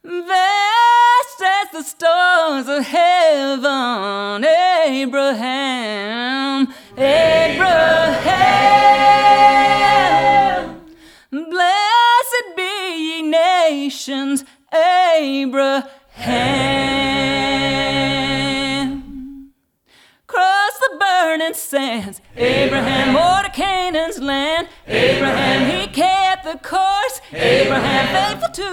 Vast as the stars of heaven, Abraham, Abraham. Blessed be ye nations, Abraham. Cross the burning sands, Abraham, o'er to Canaan's land. Abraham, he kept the course, Abraham, faithful to